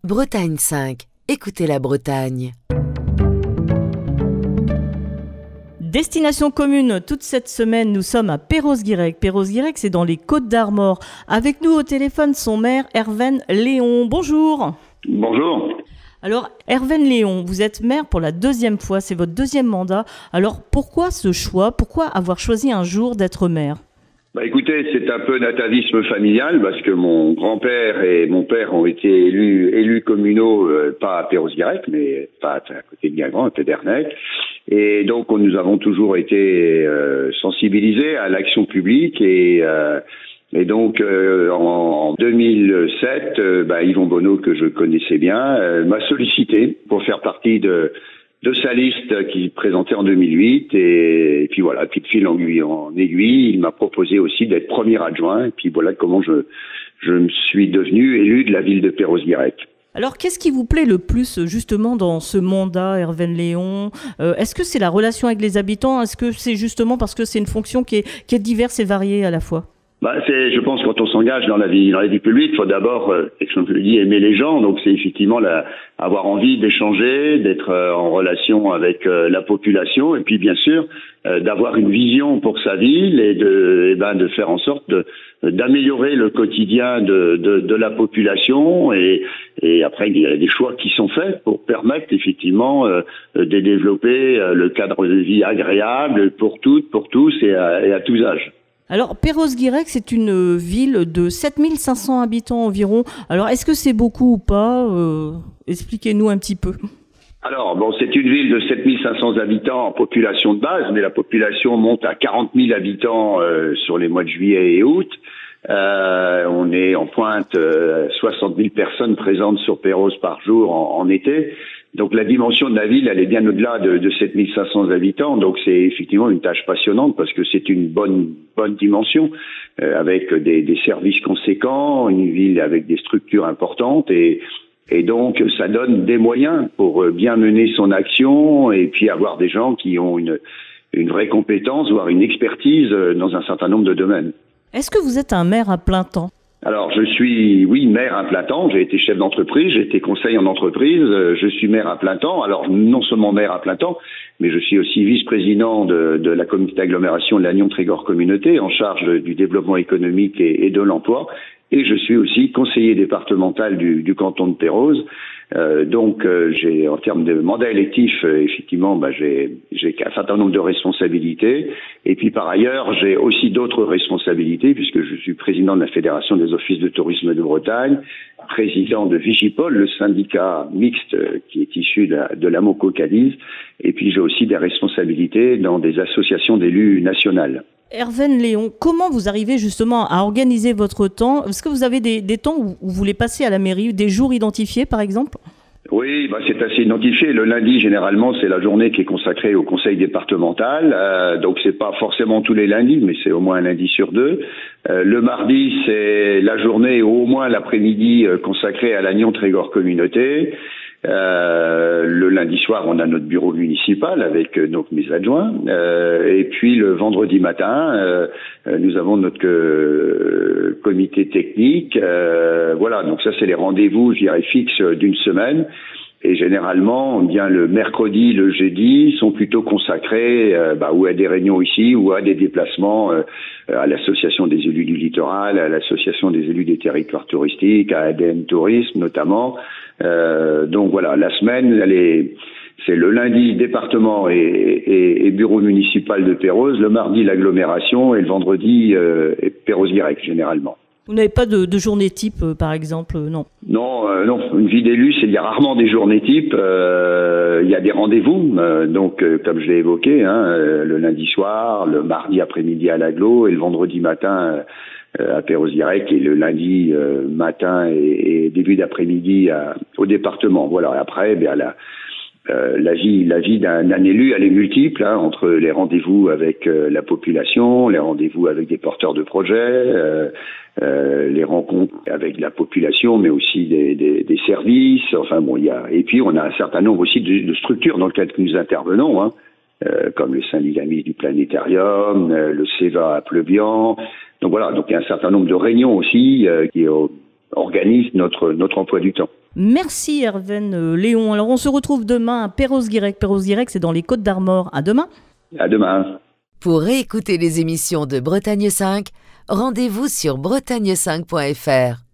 Bretagne 5. Écoutez la Bretagne. Destination commune, toute cette semaine, nous sommes à Perros-Guirec. Perros-Guirec, c'est dans les Côtes-d'Armor. Avec nous au téléphone, son maire, Herven Léon. Bonjour. Bonjour. Alors, Herven Léon, vous êtes maire pour la deuxième fois, c'est votre deuxième mandat. Alors, pourquoi ce choix? Pourquoi avoir choisi un jour d'être maire? Écoutez, c'est un peu d'atavisme familial parce que mon grand-père et mon père ont été élus communaux, pas à Perros-Guirec, mais pas à côté de Guingamp, à Pédernec. Et donc, nous avons toujours été sensibilisés à l'action publique et donc, en 2007, Yvon Bonneau, que je connaissais bien, m'a sollicité pour faire partie de sa liste qui présentait en 2008 et puis voilà, puis de fil en aiguille, il m'a proposé aussi d'être premier adjoint et puis voilà comment je me suis devenu élu de la ville de Perros-Guirec. Alors, qu'est-ce qui vous plaît le plus justement dans ce mandat, Herven Léon? Est-ce que c'est la relation avec les habitants? Est-ce que c'est justement parce que c'est une fonction qui est diverse et variée à la fois? Je pense, quand on s'engage dans la vie publique, il faut d'abord, comme je le dis, aimer les gens. Donc, c'est effectivement avoir envie d'échanger, d'être en relation avec la population, et puis bien sûr d'avoir une vision pour sa ville et de faire en sorte d'améliorer le quotidien de la population. Et après, il y a des choix qui sont faits pour permettre effectivement de développer le cadre de vie agréable pour toutes, pour tous et à tous âges. Alors, Perros-Guirec, c'est une ville de 7500 habitants environ. Alors, est-ce que c'est beaucoup ou pas? Expliquez-nous un petit peu. Alors, c'est une ville de 7500 habitants en population de base, mais la population monte à 40 000 habitants sur les mois de juillet et août. On est en pointe 60 000 personnes présentes sur Perros par jour en été. Donc la dimension de la ville, elle est bien au-delà de 7500 habitants. Donc c'est effectivement une tâche passionnante parce que c'est une bonne dimension avec des services conséquents, une ville avec des structures importantes et donc ça donne des moyens pour bien mener son action et puis avoir des gens qui ont une vraie compétence, voire une expertise dans un certain nombre de domaines. Est-ce que vous êtes un maire à plein temps? Alors, je suis, maire à plein temps. J'ai été chef d'entreprise, j'ai été conseiller en entreprise. Je suis maire à plein temps. Alors, non seulement maire à plein temps, mais je suis aussi vice-président de la communauté d'agglomération de Lannion-Trégor Communauté, en charge du développement économique et de l'emploi. Et je suis aussi conseiller départemental du canton de Perros. Donc, j'ai, en termes de mandat électif, effectivement, j'ai un certain nombre de responsabilités. Et puis, par ailleurs, j'ai aussi d'autres responsabilités, puisque je suis président de la Fédération des offices de tourisme de Bretagne, président de Vigipol, le syndicat mixte qui est issu de la Moco-Cadiz. Et puis, j'ai aussi des responsabilités dans des associations d'élus nationales. Herven Léon, comment vous arrivez justement à organiser votre temps? Est-ce que vous avez des temps où vous voulez passer à la mairie, des jours identifiés par exemple? Oui, c'est assez identifié. Le lundi, généralement, c'est la journée qui est consacrée au conseil départemental. Donc, c'est pas forcément tous les lundis, mais c'est au moins un lundi sur deux. Le mardi, c'est la journée ou au moins l'après-midi consacrée à Lannion-Trégor Communauté. Le lundi soir, on a notre bureau municipal avec donc mes adjoints. Et puis le vendredi matin, nous avons notre comité technique. Voilà, donc ça c'est les rendez-vous, je dirais, fixes d'une semaine. Et généralement, bien le mercredi, le jeudi sont plutôt consacrés ou à des réunions ici ou à des déplacements à l'association des élus du littoral, à l'association des élus des territoires touristiques, à ADN Tourisme notamment. Donc voilà, la semaine, c'est le lundi département et bureau municipal de Perros, le mardi l'agglomération et le vendredi Perros-Guirec généralement. Vous n'avez pas de journée type, par exemple, non? Non, une vie d'élu, il y a rarement des journées types. Il y a des rendez-vous, donc comme je l'ai évoqué, le lundi soir, le mardi après-midi à l'agglo et le vendredi matin à Perros-Guirec et le lundi matin et début d'après-midi au département. Voilà. Après, la vie d'un élu, elle est multiple, entre les rendez-vous avec la population, les rendez-vous avec des porteurs de projets, les rencontres avec la population, mais aussi des services. Et puis on a un certain nombre aussi de structures dans lesquelles nous intervenons, comme le syndicat mixte du planétarium, le CEVA à Pleubian. Donc voilà, donc il y a un certain nombre de réunions aussi qui organisent notre emploi du temps. Merci Herven Léon. Alors on se retrouve demain à Perros-Guirec. Perros-Guirec, c'est dans les Côtes d'Armor. À demain. À demain. Pour réécouter les émissions de Bretagne 5, rendez-vous sur bretagne5.fr.